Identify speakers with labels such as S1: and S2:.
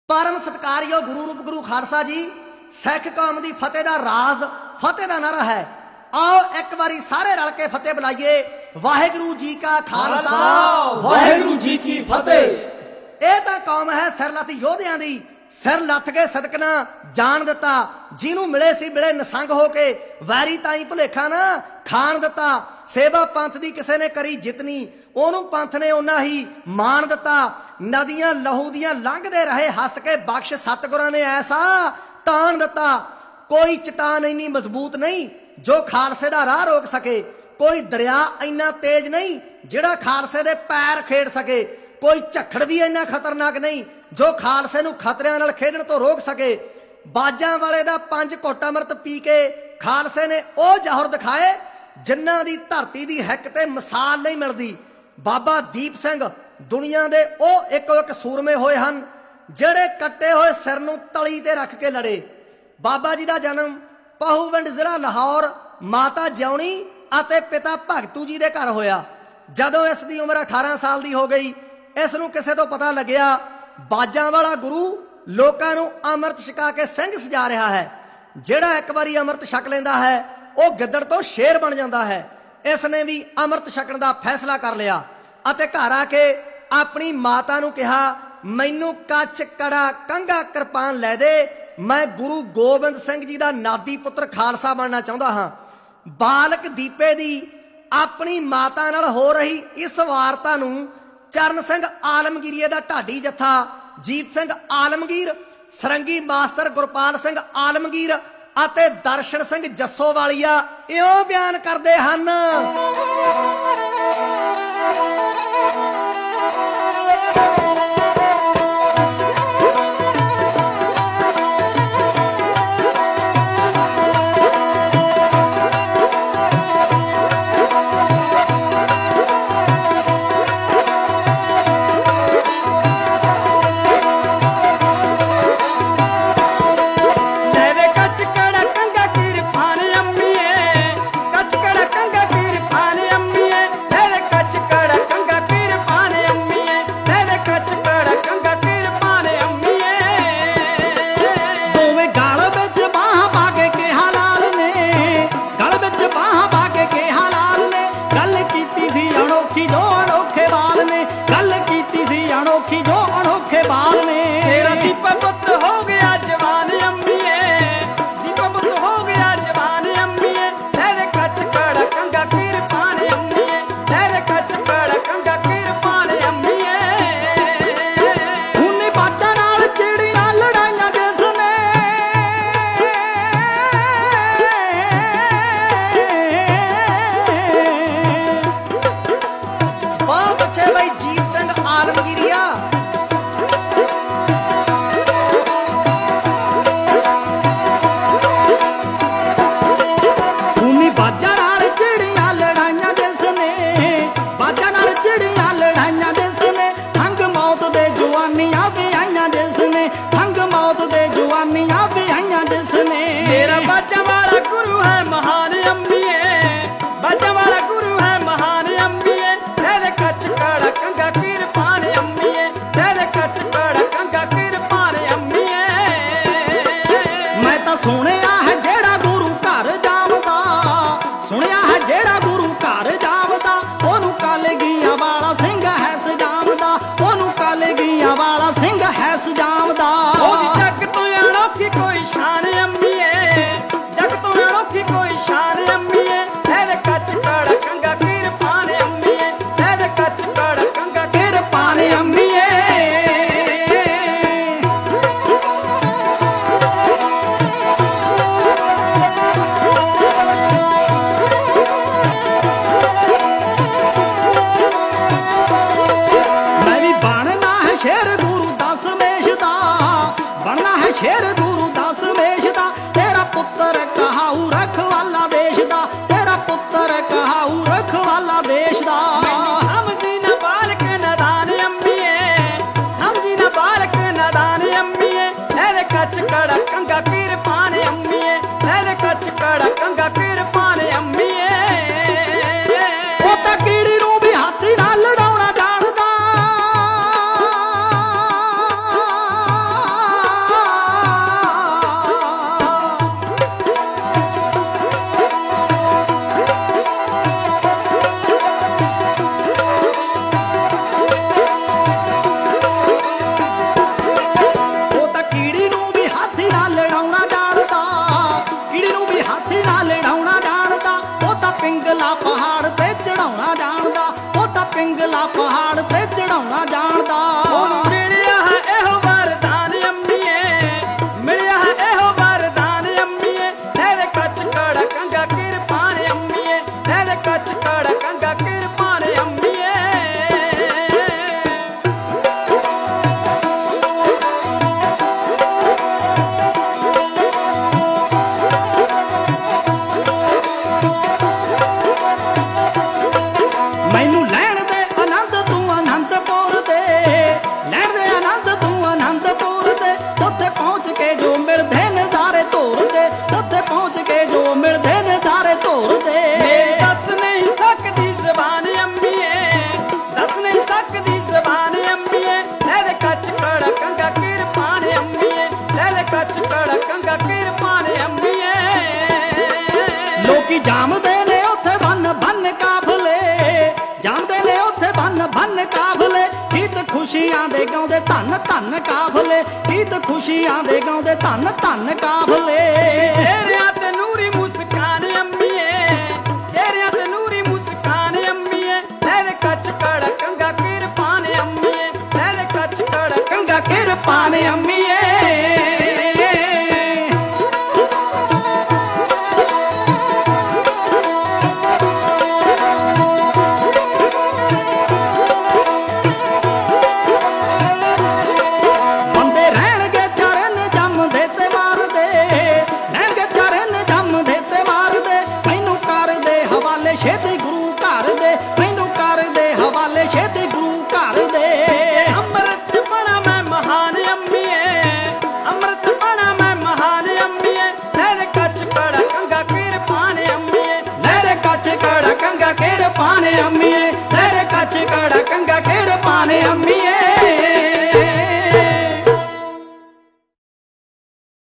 S1: परम सत्कारयोग गुरु रूप गुरु खालसा जी सिख कौम की फतेह का राज फतेह का नारा है। आओ एक बारी सारे रल के फतेह बुलाइए। वाहिगुरु जी का खालसा वाहिगुरु जी की फतेह। यह तो कौम है सिर लत योधियां दी, सिर लथ के सदकना जान दिता। जिन्हों मिले सी मिले नसंग होके वैरी ताई भुलेखा ना खान दिता। सेवा पंथ की किसी ने करी जितनी ओनू पंथ ने उन्ना ही मान दिता। नदियां लहू दियां लंघदे रहे हस के बख्श सतगुरां ने ऐसा तान दिता। कोई चट्टान इन्नी मजबूत नहीं जो खालसे दा राह रोक सके, कोई दरिया इन्ना तेज नहीं जिहड़ा खालसे दे पैर खेड़ सके, कोई झक्खड़ भी इन्ना खतरनाक नहीं जो खालसे नूं खतरियां नाल खेडण तो रोक सके। बाजां वाले दा 5 घुट अमृत पी के खालसे ने ओ जौहर दिखाए जिन्हां दी धरती दी हिक ते मिसाल नहीं मिलदी। बाबा दीप सिंह दुनिया दे ओ एक सूरमे होए हन जिहड़े कट्टे होए सिर नूं तली ते रख के लड़े। बाबा जी दा जन्म पहूविंड जिला लाहौर माता ज्योणी अते पिता भगतू जी दे घर होया। जदों इस दी उम्र 18 साल दी हो गई, इस नूं किसे तो पता लग्या बाजां वाला गुरु लोकां नूं अमृत छका के सिंह सजा रहा है। जिहड़ा एक बारी अमृत छक लैंदा है वो गिद्दड़ तो शेर बन जाता है। इसने भी अमृत छकण का फैसला कर लिया अते घर आके अपनी माता नूं कहा, मैनू कच्छ कड़ा कंघा कृपान लै दे, मैं गुरु गोबिंद सिंह जी का नादी पुत्र खालसा बनना चाहता हाँ। बालक दीपे दी अपनी माता नाल हो रही इस वारता नूं चरण सिंह आलमगीरीए दा ढाडी जत्था, जीत सिंह आलमगीर, सरंगी मास्टर गुरपाल सिंह आलमगीर अते दर्शन सिंह जस्सोवालिया इउं बयान करते हन।
S2: ਪਿੰਗਲਾ ਪਹਾੜ ਤੇ ਚੜਾਉਣਾ ਜਾਣਦਾ, ਉਹ ਤਾਂ ਪਿੰਗਲਾ ਪਹਾੜ ਤੇ ਚੜਾਉਣਾ ਜਾਣਦਾ।
S3: ਮਿਲਿਆ ਹੈ ਇਹੋ ਵਰਦਾਨ ਅੰਮੀਏ, ਮਿਲਿਆ ਹੈ ਇਹੋ ਵਰਦਾਨ ਅੰਮੀਏ, ਤੇਰੇ ਕੱਚ ਕੜਾ ਕੰਗਾ ਕਿਰਪਾਨ ਅੰਮੀਏ, ਤੇਰੇ ਕੱਚ ਕੜਾ ਕੰਗਾ ਕਿਰਪਾਨ ਅੰਮੀਏ।
S2: ਮੈਨੂੰ ਲੈਣ ਦੇ ਆਨੰਦ ਤੂੰ ਆਨੰਦਪੁਰ ਦੇ, ਲੈਣ ਦੇ ਆਨੰਦ ਤੂੰ ਆਨੰਦਪੁਰ ਦੇ, ਉੱਥੇ ਪਹੁੰਚ ਕੇ ਜੋ ਮਿਲਦੇ ਨਜ਼ਾਰੇ ਧੁਰਦੇ, ਉੱਥੇ ਪਹੁੰਚ ਕੇ ਜੋ ਮਿਲਦੇ ਨਜ਼ਾਰੇ ਧੁਰਦੇ।
S3: ਦੱਸ ਨਹੀਂ ਸਕਦੀ ਜ਼ਬਾਨ ਅੰਮੀਏ, ਦੱਸ ਨਹੀਂ ਸਕਦੀ ਜ਼ਬਾਨ ਅੰਮੀਏ, ਤੇਰੇ ਕੱਚ ਕੜਾ ਕੰਗਾ ਕਿਰਪਾਨ ਅੰਮੀਏ, ਤੇਰੇ ਕੱਚ ਕੜਾ ਕੰਗਾ ਕਿਰਪਾਨ ਅੰਮੀਏ।
S2: ਲੋਕੀ ਜਾਮਦੇ ਨੇ ਉੱਥੇ ਬੰਨ ਬੰਨ ਕਾਫਲੇ, ਜਾਮਦੇ ਨੇ ਉੱਥੇ ਬੰਨ ਬੰਨ ਕਾਫਲੇ, ਗੀਤ ਖੁਸ਼ੀਆਂ ਦੇ ਗਾਉਂਦੇ ਧੰਨ ਧੰਨ ਕਾਫਲੇ, ਗੀਤ ਖੁਸ਼ੀਆਂ ਦੇ ਗਾਉਂਦੇ ਧੰਨ ਧੰਨ ਕਾਫਲੇ।
S3: ਚਿਹਰਿਆਂ ਤੇ ਨੂਰੀ ਮੁਸਕਾਨ ਅੰਮੀਏ, ਚਿਹਰਿਆਂ ਤੇ ਨੂਰੀ ਮੁਸਕਾਨ ਅੰਮੀਏ, ਤੇਰੇ ਕੱਚ ਕੜਾ ਕੰਗਾ ਕਿਰਪਾਨ ਅੰਮੀਏ, ਤੇਰੇ ਕੱਚ ਕੜਾ
S2: ਕੰਗਾ ਕਿਰਪਾਨ ਅੰਮੀਏ। ਬੰਦੇ ਰਹਿਣਗੇ ਚਰਨ ਜੰਮਦੇ ਤੇ ਮਾਰਦੇ, ਰਹਿਣਗੇ ਚਰਨ ਜੰਮਦੇ ਤੇ ਮਾਰਦੇ, ਮੈਨੂੰ ਕਰ ਦੇ ਹਵਾਲੇ ਛੇਤੀ ਗੁਰੂ ਘਰ ਦੇ, ਮੈਨੂੰ ਕਰ ਦੇ ਹਵਾਲੇ ਛੇਤੀ ਗੁਰੂ ਘਰ ਦੇ।
S3: ਅੰਮ੍ਰਿਤ ਬਣਾ ਮੈਂ ਮਹਾਨ ਅੰਮੀਏ, ਅੰਮ੍ਰਿਤ ਬਣਾ ਮੈਂ ਮਹਾਨ ਅੰਮੀਏ, ਤੇਰੇ ਕੱਚ ਕੜਾ ਕੰਗਾ ਕਿਰਪਾਨ ਅੰਮੀਏ,
S2: ਲੈ ਦੇ ਕੱਚ ਕੜਾ ਕੰਗਾ ਕਿਰਪਾਨ ਅੰਮੀਏ।